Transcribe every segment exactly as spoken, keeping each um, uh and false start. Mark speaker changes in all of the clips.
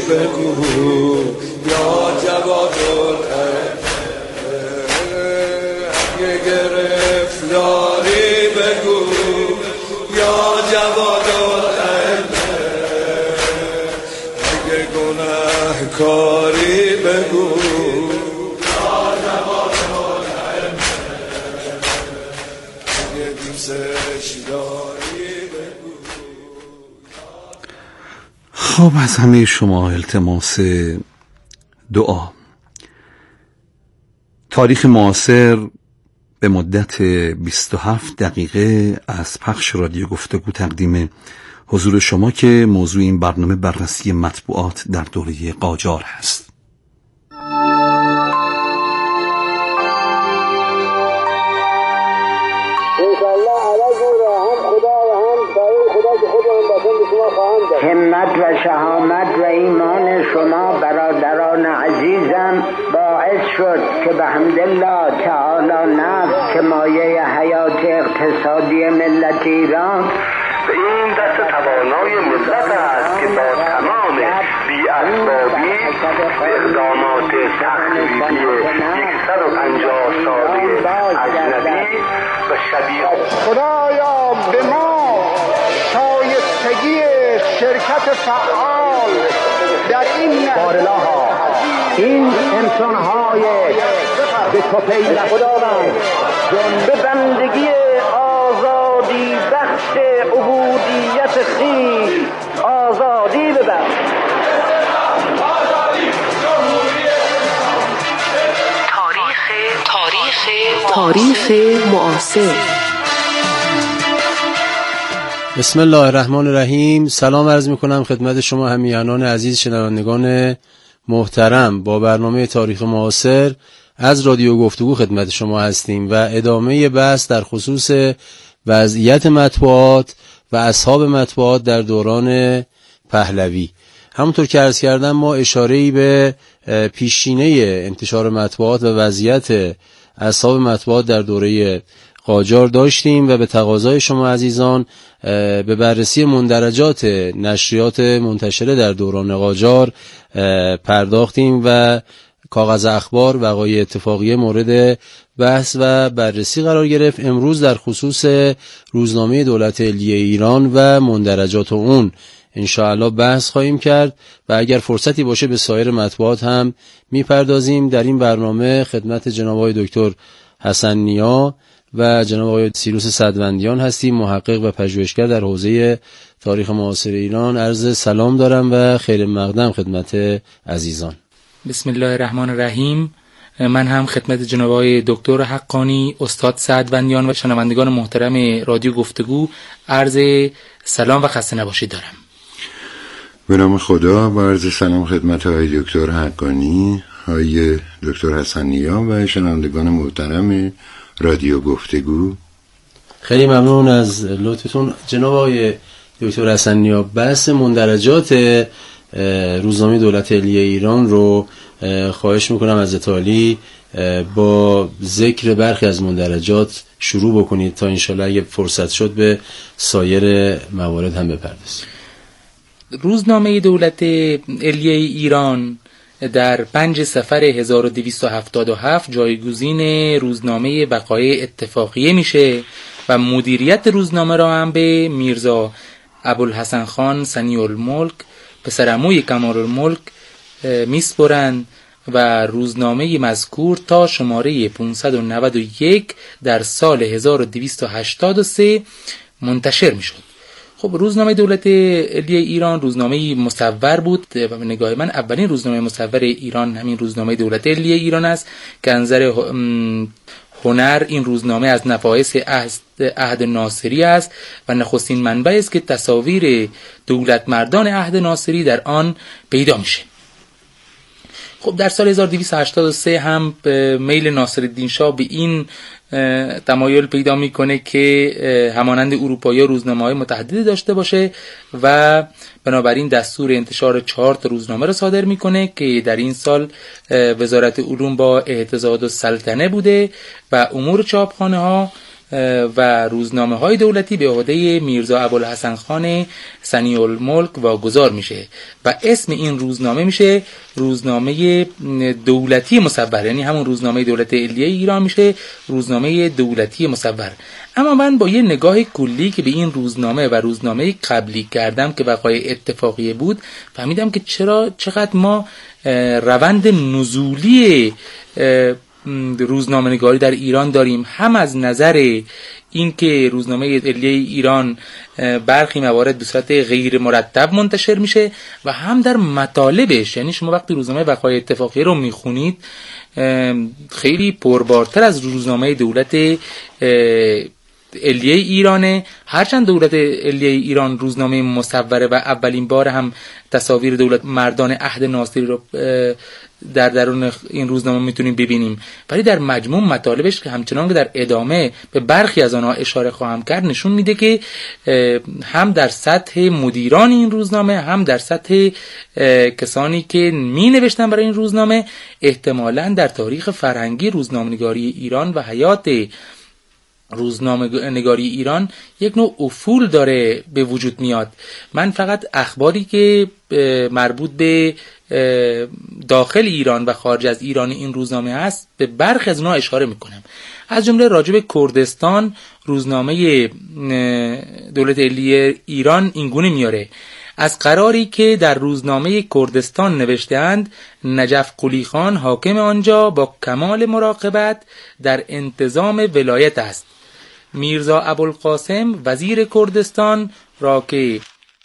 Speaker 1: بگو یا جواد اگه گرفتاری بگو یا جواد اگه گناه کاری بگو یا جواد اگه دوستش داری بگو.
Speaker 2: خب از همه شما التماس دعا. تاریخ معاصر به مدت بیست و هفت دقیقه از پخش رادیو گفتگو تقدیم حضور شما که موضوع این برنامه بررسی مطبوعات در دوره قاجار هست.
Speaker 3: همت و شهامت و ایمان شما برادران عزیزم باعث شد که به حمدالله تعالی نفت که مایه حیات اقتصادی ملت ایران
Speaker 4: به این دست توانای ملت است که با تمام بی‌اسبابی اقدامات تخریبی صد و پنجاه ساله اجنبی و شبیه
Speaker 5: خدایا به ما شایستگی شرکت فعال در این
Speaker 3: بارلاها این انسان‌های به توفیل خداوند به بندگی آزادی بخش عبودیت خویش آزادی ببخش.
Speaker 6: تاریخ تاریخ معاصر.
Speaker 7: بسم الله الرحمن الرحیم. سلام عرض میکنم خدمت شما همیهنان عزیز شنوندگان محترم. با برنامه تاریخ معاصر از رادیو گفتگو خدمت شما هستیم و ادامه بحث در خصوص وضعیت مطبوعات و اصحاب مطبوعات در دوران پهلوی. همونطور که عرض کردم ما اشاره‌ای به پیشینه انتشار مطبوعات و وضعیت اصحاب مطبوعات در دوره قاجار داشتیم و به تقاضای شما عزیزان به بررسی مندرجات نشریات منتشره در دوران قاجار پرداختیم و کاغذ اخبار وقایع اتفاقیه مورد بحث و بررسی قرار گرفت. امروز در خصوص روزنامه دولت علیه ایران و مندرجات اون انشاءالله بحث خواهیم کرد و اگر فرصتی باشه به سایر مطبوعات هم میپردازیم. در این برنامه خدمت جناب آقای دکتر حسن نیا و جناب آقای سیروس صدوندیان هستیم، محقق و پژوهشگر در حوزه تاریخ معاصر ایران. عرض سلام دارم و خیر مقدم خدمت عزیزان.
Speaker 8: بسم الله الرحمن الرحیم. من هم خدمت جناب آقای دکتر حقانی، استاد صدوندیان و شنوندگان محترم رادیو گفتگو عرض سلام و خسته نباشید دارم.
Speaker 9: به نام خدا با عرض سلام خدمت آقای دکتر حقانی، آقای دکتر حسن نیا و شنوندگان محترم رادیو گفتگو.
Speaker 7: خیلی ممنون از لطفتون جناب آقای دکتر حسن نیا. بحث مندرجات روزنامه دولت علیه ایران رو خواهش میکنم از عالی با ذکر برخی از مندرجات شروع بکنید تا انشالله اگه فرصت شد به سایر موارد هم بپردازیم.
Speaker 8: روزنامه دولت علیه ایران در پنج صفر هزار و دویست و هفتاد و هفت جایگزین روزنامه وقایع اتفاقیه میشه و مدیریت روزنامه را هم به میرزا ابوالحسن خان ثنی الملک پسرعموی کمال الملک میسپرند و روزنامه مذکور تا شماره پانصد و نود و یک در سال هزار و دویست و هشتاد و سه منتشر میشد. خب روزنامه دولت علیه ایران روزنامه مصور بود و به نگاه من اولین روزنامه مصور ایران همین روزنامه دولت علیه ایران است که از نظر هنر این روزنامه از نفایس عهد ناصری است و نخستین منبع است که تصاویر دولت مردان عهد ناصری در آن پیدا میشه. خب در سال هزار و دویست و هشتاد و سه هم میل ناصرالدین شاه به این تمایل پیدا میکنه که همانند اروپایی روزنامه‌های متعددی داشته باشه و بنابراین دستور انتشار چهار تا روزنامه را صادر میکنه که در این سال وزارت علوم با اهتزاد السلطنه بوده و امور چاپخانه ها و روزنامه های دولتی به عهده میرزا ابوالحسن خان سنی الملک واگذار میشه و اسم این روزنامه میشه روزنامه دولتی مصور، یعنی همون روزنامه دولت علیه ایران میشه روزنامه دولتی مصور. اما من با یه نگاه کلی که به این روزنامه و روزنامه قبلی کردم که وقایع اتفاقیه بود، فهمیدم که چرا چقدر ما روند نزولی روزنامه نگاری در ایران داریم، هم از نظر اینکه روزنامه علیه ایران برخی موارد به صورت غیر مرتب منتشر میشه و هم در مطالبش. یعنی شما وقتی روزنامه وقایع اتفاقیه رو میخونید خیلی پربارتر از روزنامه دولت علیه ایرانه، هرچند دولت علیه ایران روزنامه مصوره و اولین بار هم تصاویر دولت مردان عهد ناصری رو در درون این روزنامه میتونیم ببینیم، ولی در مجموع مطالبش که همچنان که در ادامه به برخی از آنها اشاره خواهم کرد نشون میده که هم در سطح مدیران این روزنامه هم در سطح کسانی که می نوشتن برای این روزنامه احتمالاً در تاریخ فرهنگی روزنامه‌نگاری ایران و حیات روزنامه نگاری ایران یک نوع افول داره به وجود میاد. من فقط اخباری که مربوط به داخل ایران و خارج از ایران این روزنامه هست به برخی از اونها اشاره میکنم. از جمله راجع به کردستان روزنامه دولت علیه ایران اینگونه میاره: از قراری که در روزنامه کردستان نوشته‌اند، نجف قلی خان حاکم آنجا با کمال مراقبت در انتظام ولایت است. میرزا ابوالقاسم وزیر کردستان را که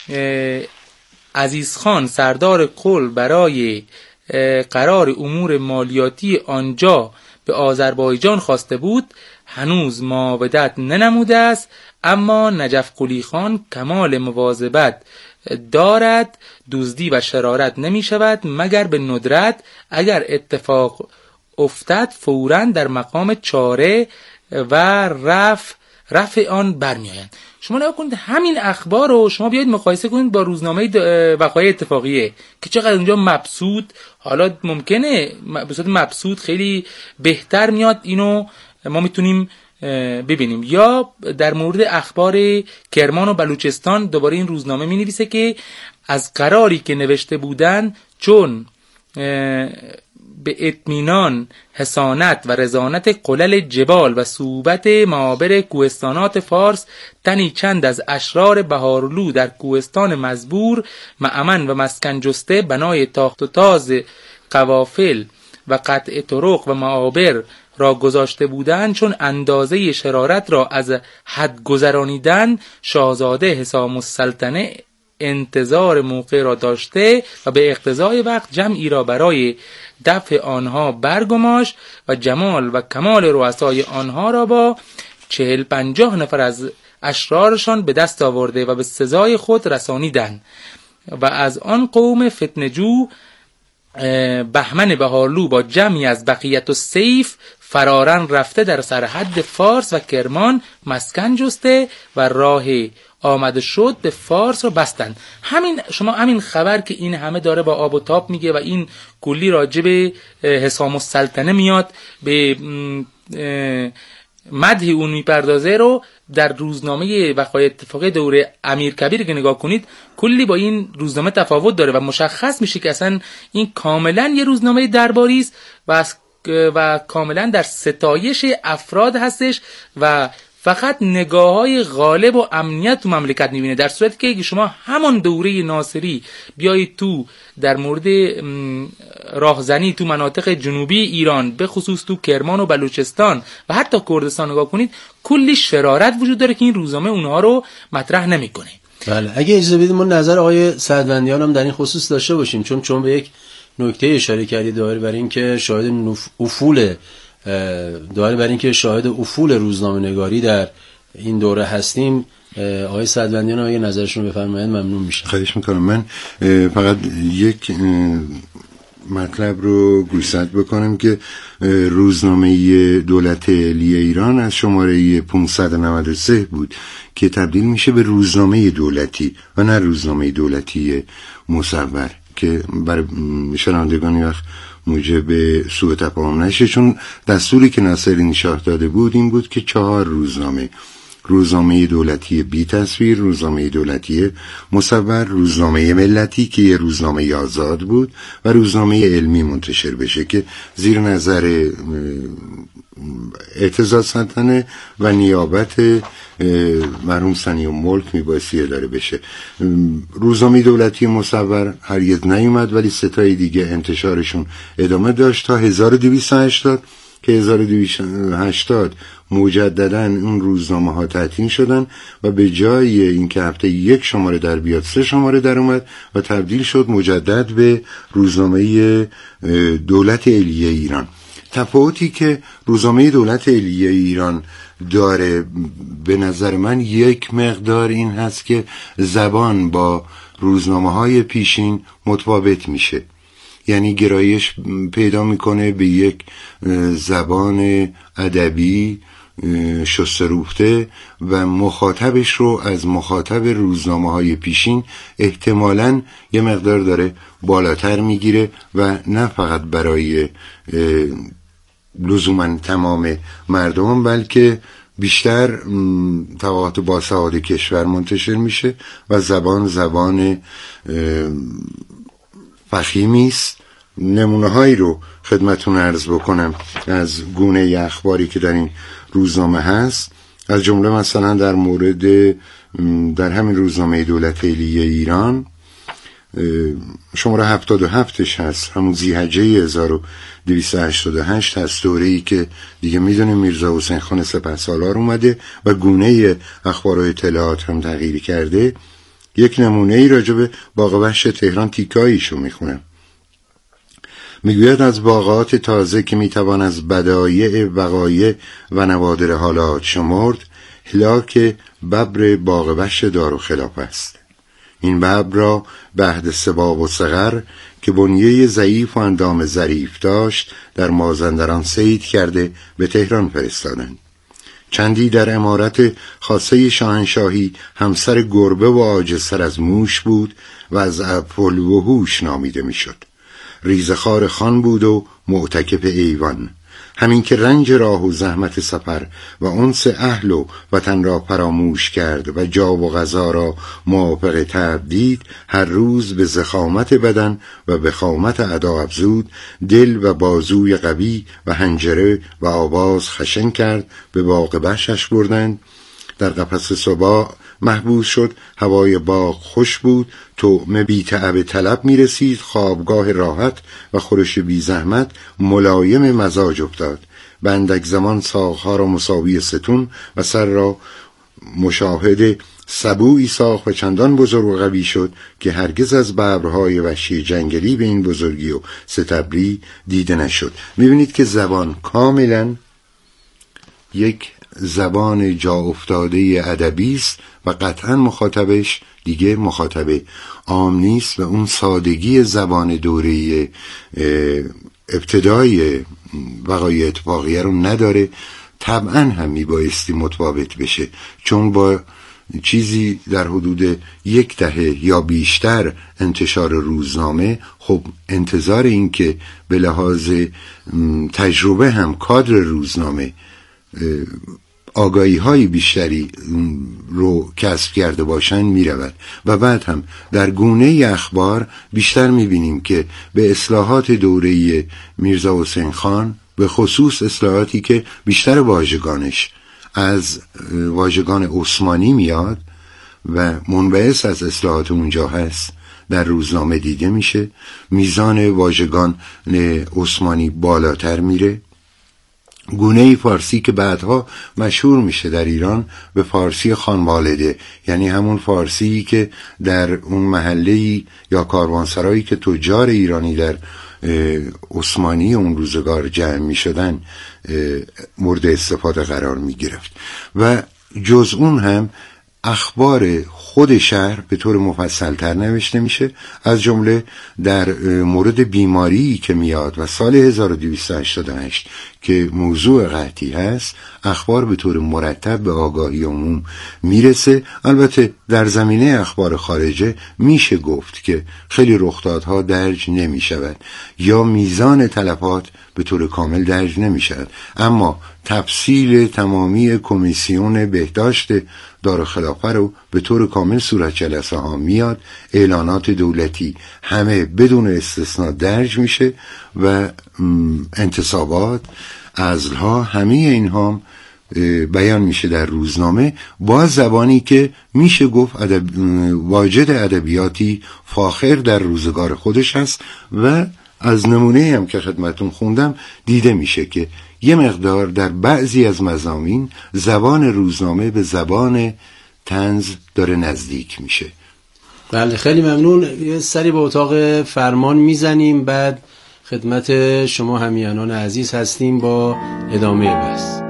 Speaker 8: عزیز خان سردار قل برای قرار امور مالیاتی آنجا به آذربایجان خواسته بود هنوز معاودت ننموده است، اما نجف قلی خان کمال مواظبت دارد، دزدی و شرارت نمی شود مگر به ندرت، اگر اتفاق افتد فوراً در مقام چاره و رفع رفع آن برمیآیند. شما نگاه کنید همین اخبار رو شما بیاید مقایسه کنید با روزنامه وقایع اتفاقیه که چقدر اونجا مبسوط، حالا ممکنه به صورت مبسوط خیلی بهتر میاد، اینو ما میتونیم ببینیم. یا در مورد اخبار کرمان و بلوچستان دوباره این روزنامه می نویسه که از قراری که نوشته بودن چون به اطمینان حصانت و رضانت قلل جبال و صوبت معابر کوهستانات فارس تنی چند از اشرار بهارلو در کوهستان مزبور معمن و مسکن جسته بنای تاخت و تاز قوافل و قطع طرق و معابر را گذاشته بودند، چون اندازه شرارت را از حد گذرانیدن شاهزاده حسام السلطنه انتظار موقع را داشته و به اقتضای وقت جمعی را برای دفع آنها برگماشت و جمال و کمال رؤسای آنها را با چهل پنجاه نفر از اشرارشان به دست آورده و به سزای خود رسانیدند و از آن قوم فتنجو بهمن بهارلو با جمعی از بقیت و سیف فرارن رفته در سرحد فارس و کرمان مسکن جسته و راه آمده شد به فارس رو بستند. همین شما همین خبر که این همه داره با آب و تاب میگه و این کلی راجع به حسام السلطنه میاد به مدح اون میپردازه رو در روزنامه وقایع اتفاقی دوره امیرکبیر که نگاه کنید کلی با این روزنامه تفاوت داره و مشخص میشه که اصلا این کاملا یه روزنامه درباری است و و کاملا در ستایش افراد هستش و فقط نگاه‌های غالب و امنیت تو مملکت می‌بینه، در صورتی که شما همان دوره ناصری بیایید تو در مورد راهزنی تو مناطق جنوبی ایران به خصوص تو کرمان و بلوچستان و حتی کردستان نگاه کنید کلی شرارت وجود داره که این روزنامه اونها رو مطرح نمی‌کنه. بله
Speaker 7: اگه اجازه بدید ما نظر آقای سعدوندیان هم در این خصوص داشته باشیم، چون چون به یک نکته اشاره کردید داره برای اینکه شاهد افول داره برای اینکه شاهد افول روزنامه نگاری در این دوره هستیم. آقای سعدوندیان اگه نظرشون بفرمایید ممنون میشم.
Speaker 9: خواهش میکنم. من فقط یک مطلب رو گوشزد بکنم که روزنامه دولت علیه ایران از شماره پانصد و نود و سه بود که تبدیل میشه به روزنامه دولتی و نه روزنامه دولتی مصور، که برای شنوندگان وقت موجب سوء تفاهم نشه، چون دستوری که ناصرالدین شاه داده بود این بود که چهار روزنامه، روزنامه دولتی بی تصویر، روزنامه دولتی مصور، روزنامه ملتی که یه روزنامه آزاد بود و روزنامه علمی منتشر بشه که زیر نظر اعتزاز سلطنه و نیابت مرحوم ثنی الملک میبایستی اداره بشه. روزنامه دولتی مصور هرگز نیومد، ولی ستای دیگه انتشارشون ادامه داشت تا هزار و دویست و هشتاد که هزار و دویست و هشتاد مجدداً اون روزنامه ها تعطیل شدن و به جای اینکه هفته یک شماره در بیاد سه شماره در اومد و تبدیل شد مجدد به روزنامه دولت علیه ایران. تفاوتی که روزنامه دولت علیه ایران داره به نظر من یک مقدار این هست که زبان با روزنامه های پیشین متفاوت میشه، یعنی گرایش پیدا میکنه به یک زبان ادبی شستروفته و مخاطبش رو از مخاطب روزنامه های پیشین احتمالاً یه مقدار داره بالاتر میگیره و نه فقط برای لزوماً تمام مردم بلکه بیشتر طبقات باسواد کشور منتشر میشه و زبان زبان فخیمی است. نمونه هایی رو خدمتون عرض بکنم از گونه اخباری که در این روزنامه هست، از جمله مثلا در مورد در همین روزنامه دولت علیه ایران شماره هفتاد و هفتش هست، همون ذی‌حجه هزار و دویست و هشتاد و هشت هست، دوره‌ای که دیگه میدونیم میرزا حسین خان سپهسالار اومده و گونه اخبار و اطلاعات هم تغییر کرده. یک نمونه ای راجع به باغ وحش تهران تیکاییشو میخونم. میگوید از باغات تازه که میتوان از بدایع وقایع و نوادر حالات شمرد، هلاک ببر باغ وحش دارالخلاف است. این ببر را به عهد سباق و صغر که بنیه ضعیف و اندام ظریف داشت در مازندران صید کرده به تهران فرستادند. چندی در امارت خاصه شاهنشاهی همسر گربه و عاجزتر از موش بود و از افعل وحوش نامیده میشد. ریزخوار خان بود و معتکف ایوان. همین که رنج راه و زحمت سفر و انس اهل و وطن را فراموش کرد و جا و غذا را موافق طبع دید، هر روز به ضخامت بدن و به خامت ادا افزود، دل و بازوی قوی و حنجره و آواز خشن کرد. به باغ وحشش بردند، در قفس صبا محبوس شد. هوای باغ خوش بود، طعمه بی تعب طلب می رسید. خوابگاه راحت و خورش بی زحمت ملایم مزاج افتاد. به اندک زمان ساقها را مساوی ستون و سر را مشاهده سبویی ساخت و چندان بزرگ و قوی شد که هرگز از ببرهای وحشی جنگلی به این بزرگی و ستبری دیده نشد. می بینید که زبان کاملا یک زبان جا افتاده ادبی است و قطعا مخاطبش دیگه مخاطب عام نیست و اون سادگی زبان دوره ابتدای وقایع اتفاقیه رو نداره. طبعا هم میبایستی متفاوت بشه، چون با چیزی در حدود یک دهه یا بیشتر انتشار روزنامه، خب انتظار این که به لحاظ تجربه هم کادر روزنامه آگاهی های بیشتری رو کسب کرده باشن می رود و بعد هم در گونه اخبار بیشتر می بینیم که به اصلاحات دوره میرزا حسین خان، به خصوص اصلاحاتی که بیشتر واژگانش از واژگان عثمانی میاد و منبعث از اصلاحات اونجا هست، در روزنامه دیده میشه. میزان واژگان عثمانی بالاتر میره. گونه فارسی که بعدها مشهور میشه در ایران به فارسی خانوالده، یعنی همون فارسی که در اون محله‌ای یا کاروانسرایی که تجار ایرانی در عثمانی اون روزگار جمع میشدن مورد استفاده قرار میگرفت. و جز اون هم اخبار خود شهر به طور مفصل‌تر نوشته میشه، از جمله در مورد بیماری که میاد و سال هزار و دویست و هشتاد و هشت که موضوع قحطی هست اخبار به طور مرتب به آگاهی عموم میرسه. البته در زمینه اخبار خارجه میشه گفت که خیلی رخدادها درج نمیشود یا میزان تلفات به طور کامل درج نمیشود، اما تفصیل تمامی کمیسیون بهداشت دارالخلافه رو به طور کامل صورت جلسه ها میاد، اعلانات دولتی همه بدون استثناء درج میشه و انتصابات، عزلها، همه اینها بیان میشه در روزنامه با زبانی که میشه گفت ادب... واجد ادبیاتی فاخر در روزگار خودش هست و از نمونه هم که خدمتون خوندم دیده میشه که یه مقدار در بعضی از مضامین زبان روزنامه به زبان طنز داره نزدیک میشه.
Speaker 7: بله خیلی ممنون. یه سری به اتاق فرمان میزنیم، بعد خدمت شما همیهنان عزیز هستیم با ادامه بحث.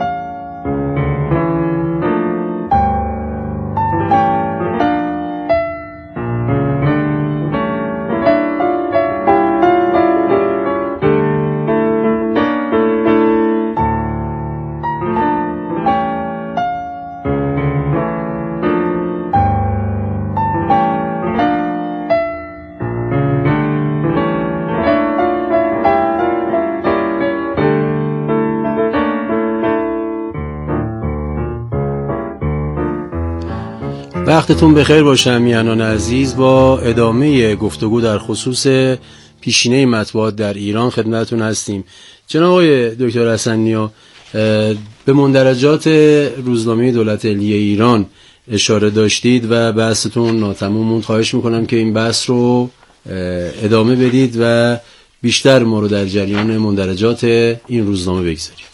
Speaker 7: وقتتون بخیر باشه همیهنان عزیز. با ادامه گفتگو در خصوص پیشینه مطبوعات در ایران خدمتتون هستیم. جناب آقای دکتر حسن‌نیا، به مندرجات روزنامه دولت علیه ایران اشاره داشتید و بحثتون ناتمام موند. خواهش میکنم که این بحث رو ادامه بدید و بیشتر ما رو در جریان مندرجات این روزنامه بگذارید.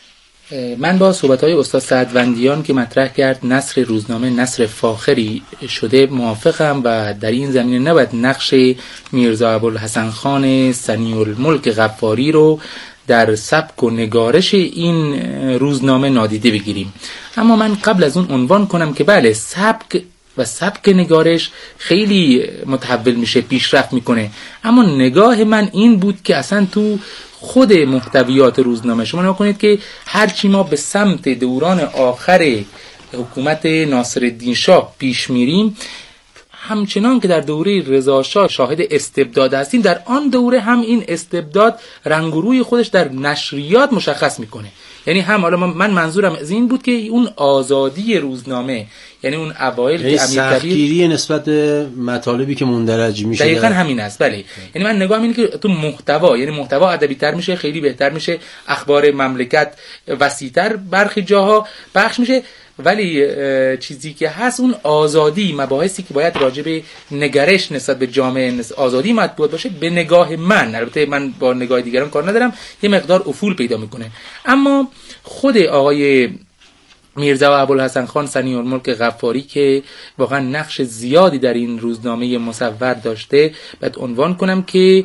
Speaker 8: من با صحبت‌های استاد سعدوندیان که مطرح کرد نثر روزنامه نثر فاخری شده موافقم و در این زمینه نباید نقش میرزا ابوالحسن خان صنیع‌الملک غفاری رو در سبک و نگارش این روزنامه نادیده بگیریم. اما من قبل از اون عنوان کنم که بله سبک و سبک نگارش خیلی متحول میشه، پیشرفت میکنه، اما نگاه من این بود که اصلا تو خود محتویات روزنامه شما نگاه کنید که هرچی ما به سمت دوران آخر حکومت ناصرالدین شاه پیش میریم، همچنان که در دوره رضا شاه شاهد استبداد هستیم، در آن دوره هم این استبداد رنگ و روی خودش در نشریات مشخص میکنه. یعنی هم حالا من منظورم از این بود که اون آزادی روزنامه، یعنی اون اوایل که
Speaker 7: سختگیری نسبت به مطالبی که مندرج میشه
Speaker 8: دقیقاً همین است. بله، یعنی من نگاه اینه که تو محتوا، یعنی محتوا ادبی تر میشه، خیلی بهتر میشه، اخبار مملکت وسیع‌تر برخی جاها پخش میشه، ولی چیزی که هست اون آزادی، مباحثی که باید راجع به نگرش نسبت به جامعه آزادی مطبوعات باشه، به نگاه من، البته من با نگاه دیگران کار ندارم، یه مقدار افول پیدا میکنه. اما خود آقای میرزا ابوالحسن خان صنیع‌الملک غفاری که واقعا نقش زیادی در این روزنامه مصور داشته، بعد عنوان کنم که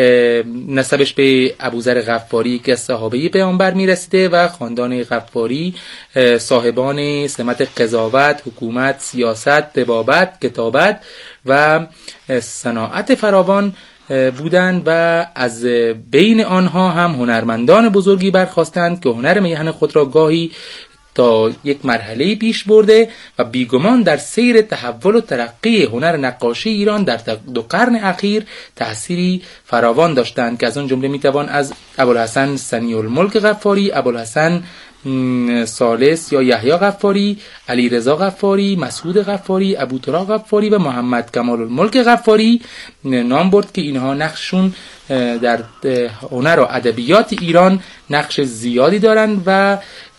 Speaker 8: نسبش به ابوذر غفاری که از صحابه پیامبر میرسیده و خاندان غفاری صاحبان سمت قضاوت، حکومت، سیاست، طبابت، کتابت و صناعت فراوان بودند و از بین آنها هم هنرمندان بزرگی برخاستند که هنر میهن خود را گاهی تا یک مرحله پیش برده و بیگمان در سیر تحول و ترقی هنر نقاشی ایران در دو قرن اخیر تأثیری فراوان داشتند که از آن جمله میتوان از ابوالحسن صنیع‌الملک غفاری، ابوالحسن ثالث یا یحیی غفاری، علیرضا غفاری، مسعود غفاری، ابوتراب غفاری و محمد کمال الملک غفاری نام برد که اینها نقششون در هنر و ادبیات ایران نقش زیادی دارند و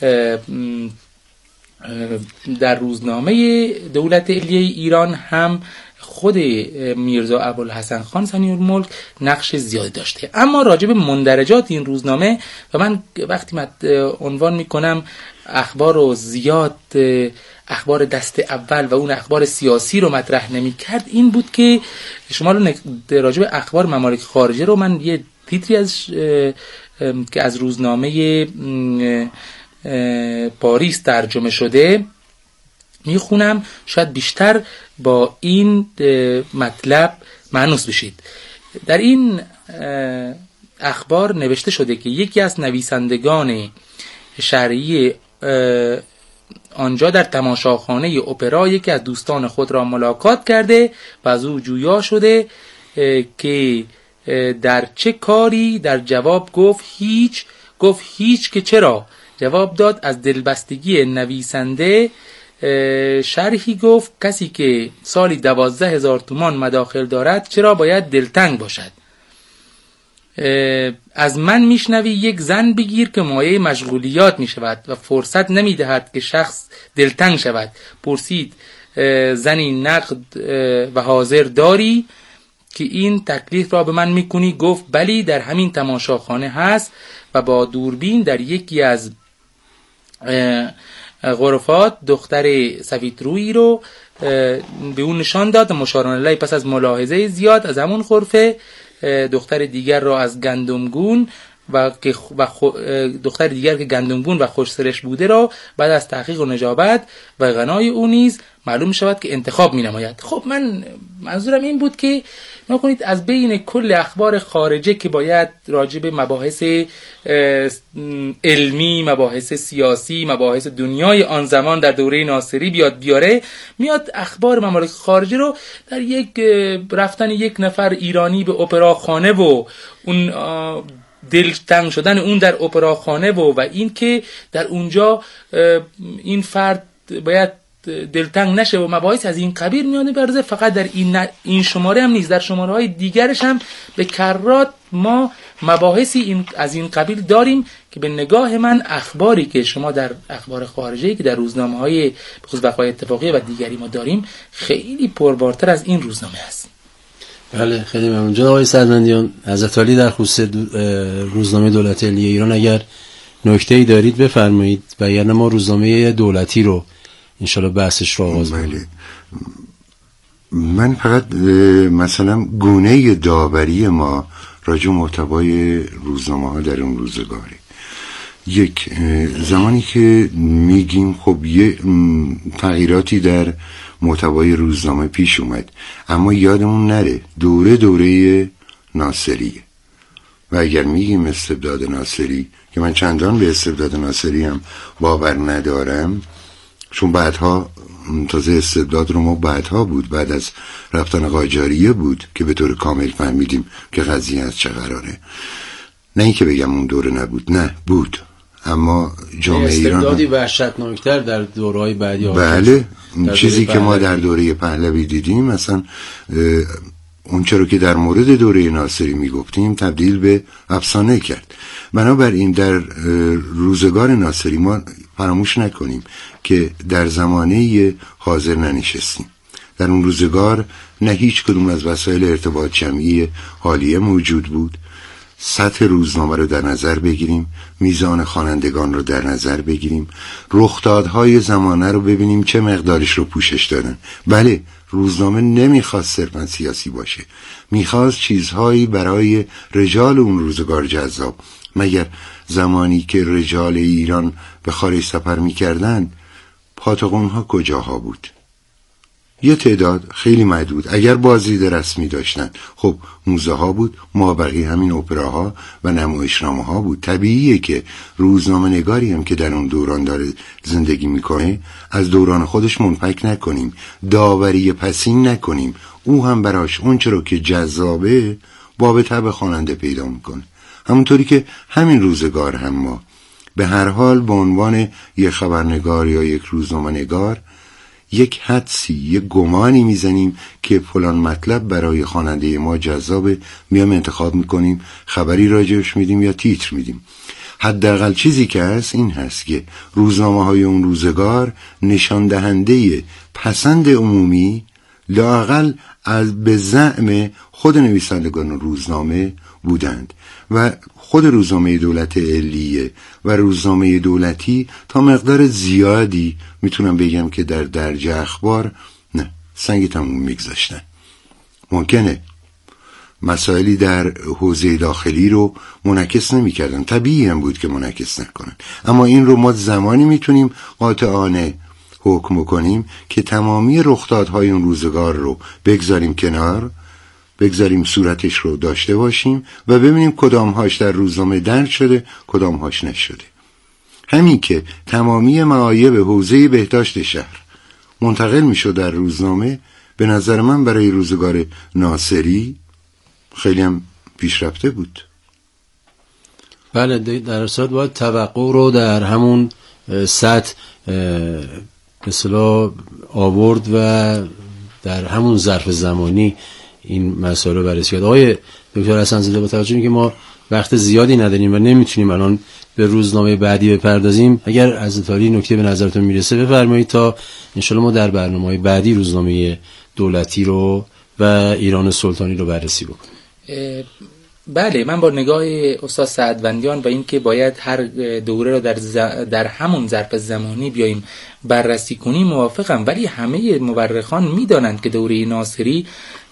Speaker 8: در روزنامه دولت علیه ایران هم خود میرزا ابوالحسن خان صنیع‌الملک نقش زیادی داشته. اما راجع به مندرجات این روزنامه و من وقتی من عنوان میکنم اخبار رو زیاد اخبار دست اول و اون اخبار سیاسی رو مطرح نمی کرد، این بود که شما رو راجع به اخبار ممالک خارجه رو من یه تیتری از که از روزنامه پاریس ترجمه شده میخونم، شاید بیشتر با این مطلب مانوس بشید. در این اخبار نوشته شده که یکی از نویسندگان شرعی آنجا در تماشاخانه اپرا یکی از دوستان خود را ملاقات کرده و از او جویا شده که در چه کاری. در جواب گفت هیچ. گفت هیچ که چرا؟ جواب داد از دلبستگی نویسنده. شرحی گفت کسی که سالی دوازده هزار تومان مداخل دارد چرا باید دلتنگ باشد؟ از من میشنوی یک زن بگیر که مایه مشغولیات میشود و فرصت نمیدهد که شخص دلتنگ شود. پرسید زنی نقد و حاضر داری که این تکلیف را به من میکنی؟ گفت بلی، در همین تماشاخانه هست و با دوربین در یکی از غرفات دختر سفیدرویی رو به اون نشان داد. مشاران الله پس از ملاحظه زیاد از همون غرفه دختر دیگر را از گندمگون و دختر دیگر که گندمگون و خوشسرش بوده را بعد از تحقیق و نجابت و غنای او نیز معلوم می شود که انتخاب می نماید. خب من منظورم این بود که نکنید از بین کل اخبار خارجه که باید راجع به مباحث علمی، مباحث سیاسی، مباحث دنیای آن زمان در دوره ناصری بیاد بیاره، میاد اخبار ممالک خارجه رو در یک رفتن یک نفر ایرانی به اپرا خانه و اون دلتنگ شدن اون در اپرا خانه و و این که در اونجا این فرد باید دلتنگ نشه و مباحث از این قبیل میانه برزه. فقط در این این شماره هم نیست، در شماره های دیگرش هم به کرات ما مباحثی این از این قبیل داریم که به نگاه من اخباری که شما در اخبار خارجی که در روزنامه های بخصوص بقای اتفاقیه و دیگری ما داریم خیلی پربارتر از این روزنامه هست.
Speaker 7: بله خیلی ممنون جناب آقای سروندیان. حضرت عالی در خصوص روزنامه دولت علیه ایران اگر نکته‌ای دارید بفرمایید و یعنی ما روزنامه دولتی رو انشالله بحثش رو آغاز کنیم.
Speaker 9: من فقط مثلا گونه داوری ما راجع محتوای روزنامه ها در اون روزگاری، یک زمانی که میگیم خب یه تغییراتی در محتوای روزنامه پیش اومد، اما یادمون نره دوره دوره ناصریه و اگر میگیم استبداد ناصری که من چندان به استبداد ناصری هم باور ندارم، چون بعدها تازه استبداد رو ما بعدها بود، بعد از رفتن قاجاریه بود که به طور کامل فهمیدیم که قضیه از چه قراره. نه این که بگم اون دوره نبود، نه بود، اما جامعه ایران
Speaker 7: استبدادی وحشتناکتر در دورهای بعدی.
Speaker 9: بله چیزی که ما در دوره پهلوی دیدیم مثلا اون چرا که در مورد دوره ناصری میگفتیم تبدیل به افسانه کرد. بنابراین در روزگار ناصری ما فراموش نکنیم که در زمانه حاضر ننشستیم. در اون روزگار نه هیچ کدوم از وسایل ارتباط جمعی حالیه موجود بود. سطح روزنامه رو در نظر بگیریم، میزان خوانندگان رو در نظر بگیریم، رخدادهای زمانه رو ببینیم چه مقدارش رو پوشش دادن. بله روزنامه نمیخواست صرفا سیاسی باشه، میخواست چیزهایی برای رجال اون روزگار جذاب. مگر زمانی که رجال ایران به خارج سفر میکردن پاتوقونها کجاها بود؟ یه تعداد خیلی محدود، اگر بازدید رسمی داشتن خب موزه ها بود، مابقی همین اپراها و نمایشنامه ها بود. طبیعیه که روزنامه نگاری هم که در اون دوران داره زندگی میکنه از دوران خودش منفک نکنیم، داوری پسین نکنیم، او هم براش اون چرا که جذابه باب طبع خواننده پیدا میکنه. همونطوری که همین روزگار هم ما به هر حال به عنوان یک خبرنگار یا یک روزنامه نگار یک حدسی، یک گمانی میزنیم که فلان مطلب برای خواننده ما جذابه، میام انتخاب میکنیم، خبری راجعش میدیم یا تیتر میدیم. حداقل چیزی که هست این هست که روزنامه های اون روزگار نشان دهنده پسند عمومی لااقل از به زعم خود نویسندگان روزنامه بودند و خود روزنامه دولت علیه و روزنامه دولتی تا مقدار زیادی میتونم بگم که در درجه اخبار نه سنگ تموم میگذاشتن. ممکنه مسائلی در حوزه داخلی رو منعکس نمیکردن، طبیعی هم بود که منعکس نکنن، اما این رو ما زمانی میتونیم قاطعانه حکم کنیم که تمامی رخدادهای اون روزگار رو بگذاریم کنار، بگذاریم صورتش رو داشته باشیم و ببینیم کدامهاش در روزنامه درج شده، کدامهاش نشده. همین که تمامی معایب حوزه بهداشت شهر منتقل می شد در روزنامه، به نظر من برای روزگار ناصری خیلی هم پیشرفته بود.
Speaker 7: بله، در اصل باید توقع رو در همون سطح مثلا آورد و در همون ظرف زمانی این مسائل رو بررسی کرد. آقای دکتر حسن‌زاده، با توجه به که ما وقت زیادی نداریم و نمیتونیم الان به روزنامه بعدی بپردازیم، اگر از اطلاعی نکته به نظرتون میرسه بفرمایید تا انشالله ما در برنامه‌های بعدی روزنامه دولتی رو و ایران سلطانی رو بررسی بکنیم.
Speaker 8: بله، من با نگاه استاد سعدوندیان و اینکه باید هر دوره رو در ز... در همون ظرف زمانی بیاییم بررسی کنیم موافقم، ولی همه مورخان میدانند که دوره ناصری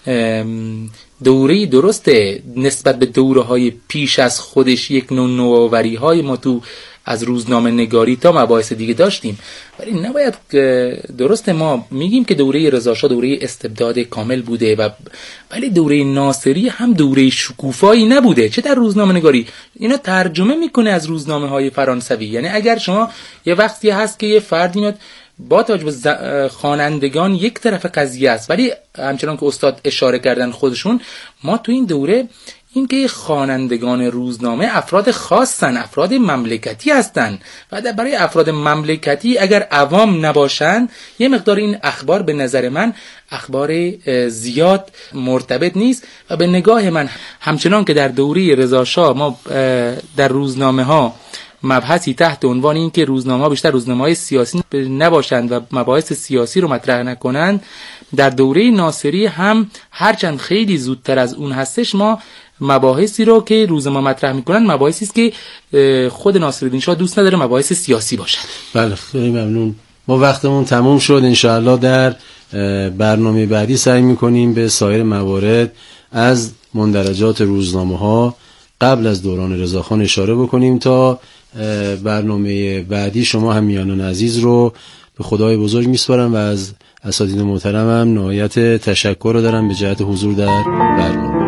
Speaker 8: دوره درسته نسبت به دوره‌های پیش از خودش، یک نوع نوآوری‌های ما تو از روزنامه نگاری تا مباحث دیگه داشتیم، ولی نباید درسته ما میگیم که دوره رضاشاه دوره استبداد کامل بوده و ولی دوره ناصری هم دوره شکوفایی نبوده، چه در روزنامه نگاری. اینا ترجمه میکنه از روزنامه‌های فرانسوی. یعنی اگر شما یه وقتی هست که یه فردی میاد با توجه به خوانندگان یک طرف قضیه است، ولی همچنان که استاد اشاره کردن خودشون، ما تو این دوره این که خوانندگان روزنامه افراد خاصن، افراد مملکتی هستن و برای افراد مملکتی اگر عوام نباشند یه مقدار این اخبار به نظر من اخبار زیاد مرتبط نیست. و به نگاه من همچنان که در دوره رضاشاه ما در روزنامه ها مبحثی تحت عنوان این که روزنامه ها بیشتر روزنامه های سیاسی نباشند و مباحث سیاسی رو مطرح نکنند، در دوره ناصری هم هرچند خیلی زودتر از اون هستش ما مباحثی رو که روزنامه مطرح میکنن مباحثی است که خود ناصرالدین شاه دوست نداره مباحث سیاسی باشد.
Speaker 7: بله، خیلی ممنون. ما وقتمون تموم شد. انشاءالله در برنامه بعدی سعی میکنیم به سایر موارد از مندرجات روزنامه ها قبل از دوران رضاخان اشاره بکنیم تا برنامه بعدی شما همیهنان عزیز رو به خدای بزرگ میسپارم و از اساتید محترمم نهایت تشکر رو دارم به جهت حضور در برنامه.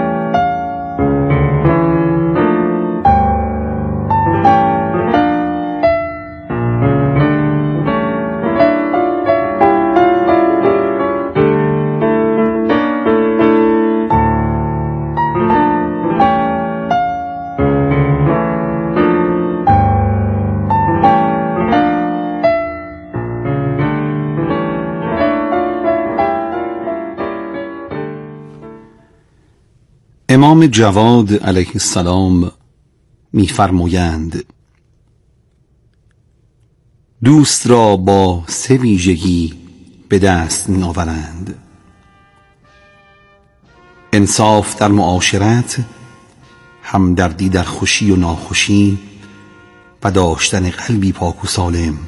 Speaker 2: امام جواد علیه السلام می‌فرمایند دوست را با سه ویژگی به دست می‌آورند: انصاف در معاشرت، همدردی در خوشی و ناخوشی و داشتن قلبی پاک و سالم.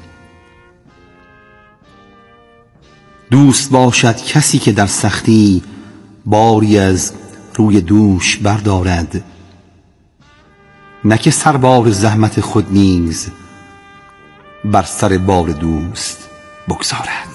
Speaker 2: دوست باشد کسی که در سختی باری از روی دوش بردارد، نه که سربار زحمت خود نیز بر سر بار دوست بگذارد.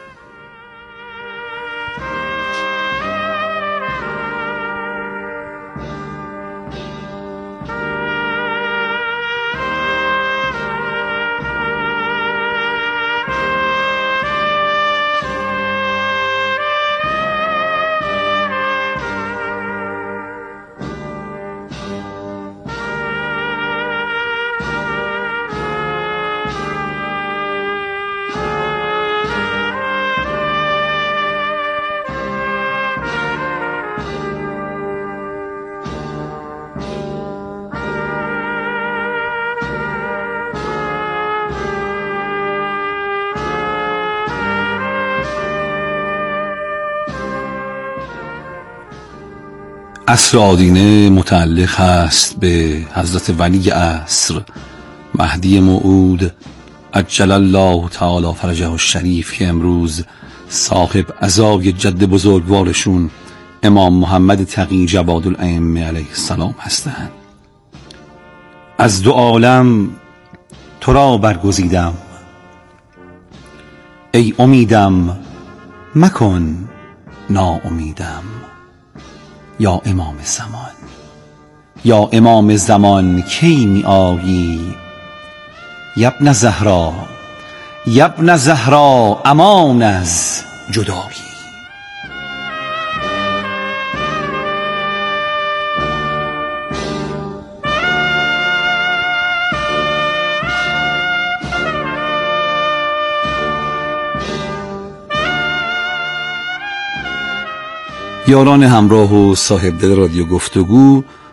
Speaker 2: عصر آدینه متعلق است به حضرت ولی عصر مهدی موعود عجل الله تعالی فرجه الشریف که امروز صاحب عزای جد بزرگوارشون امام محمد تقی جواد الائمه علیه السلام هستند. از دو عالم تو را برگزیدم، ای امیدم مکن ناامیدم. یا امام زمان، یا امام زمان کی می آیی؟ یبن زهرا، یبن زهرا امان از جدایی. یاران همراه و صاحب دل رادیو گفتگو،